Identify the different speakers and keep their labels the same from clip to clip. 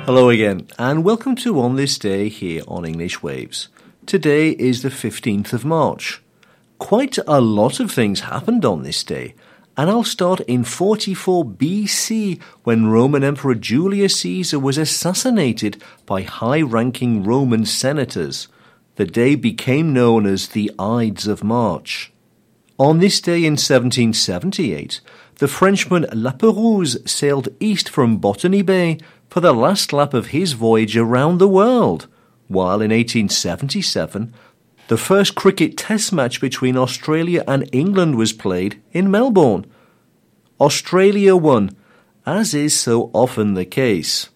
Speaker 1: Hello again, and welcome to On This Day here on English Waves. Today is the 15th of March. Quite a lot of things happened on this day, and I'll start in 44 BC when Roman Emperor Julius Caesar was assassinated by high-ranking Roman senators. The day became known as the Ides of March. On this day in 1778, the Frenchman La Pérouse sailed east from Botany Bay for the last lap of his voyage around the world, while in 1877, the first cricket test match between Australia and England was played in Melbourne. Australia won, as is so often the case.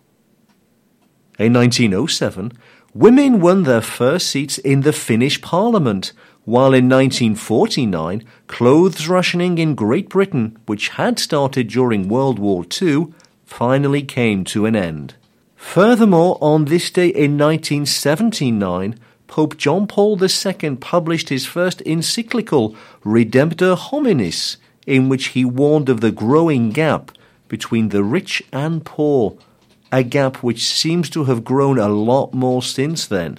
Speaker 1: In 1907, women won their first seats in the Finnish Parliament, while in 1949, clothes rationing in Great Britain, which had started during World War II, finally came to an end. Furthermore, on this day in 1979, Pope John Paul II published his first encyclical, Redemptor Hominis, in which he warned of the growing gap between the rich and poor, a gap which seems to have grown a lot more since then.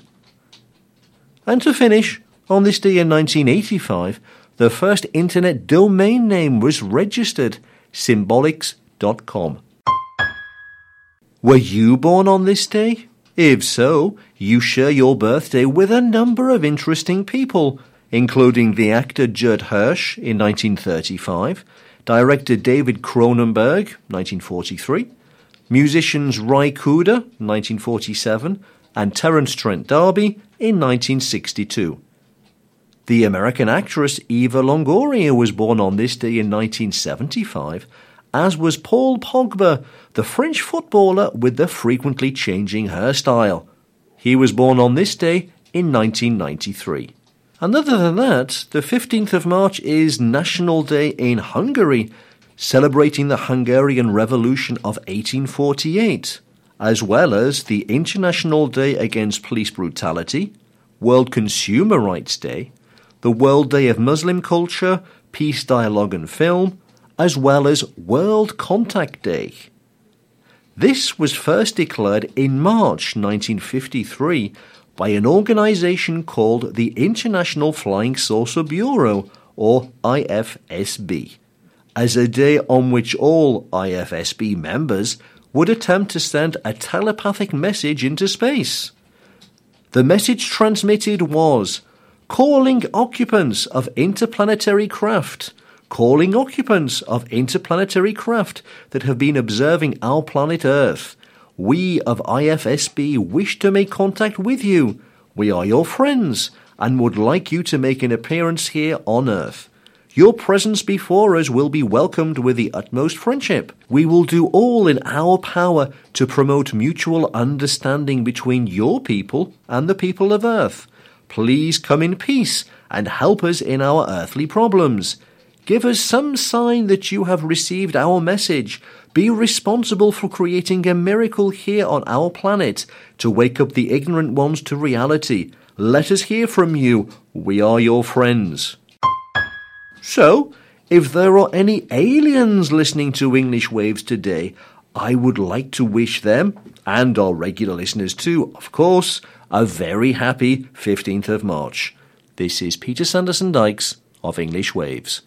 Speaker 1: And to finish, on this day in 1985, the first internet domain name was registered, symbolics.com. Were you born on this day? If so, you share your birthday with a number of interesting people, including the actor Gerd Hirsch in 1935, director David Cronenberg, 1943, musicians Ry Cooder, 1947, and Terence Trent D'Arby in 1962. The American actress Eva Longoria was born on this day in 1975, as was Paul Pogba, the French footballer with the frequently changing hairstyle. He was born on this day in 1993. And other than that, the 15th of March is National Day in Hungary, celebrating the Hungarian Revolution of 1848, as well as the International Day Against Police Brutality, World Consumer Rights Day, the World Day of Muslim Culture, Peace Dialogue and Film, as well as World Contact Day. This was first declared in March 1953 by an organization called the International Flying Saucer Bureau, or IFSB, as a day on which all IFSB members would attempt to send a telepathic message into space. The message transmitted was, calling occupants of interplanetary craft that have been observing our planet Earth. We of IFSB wish to make contact with you. We are your friends and would like you to make an appearance here on Earth. Your presence before us will be welcomed with the utmost friendship. We will do all in our power to promote mutual understanding between your people and the people of Earth. Please come in peace and help us in our earthly problems. Give us some sign that you have received our message. Be responsible for creating a miracle here on our planet to wake up the ignorant ones to reality. Let us hear from you. We are your friends. So, if there are any aliens listening to English Waves today, I would like to wish them, and our regular listeners too, of course, a very happy 15th of March. This is Peter Sanderson Dykes of English Waves.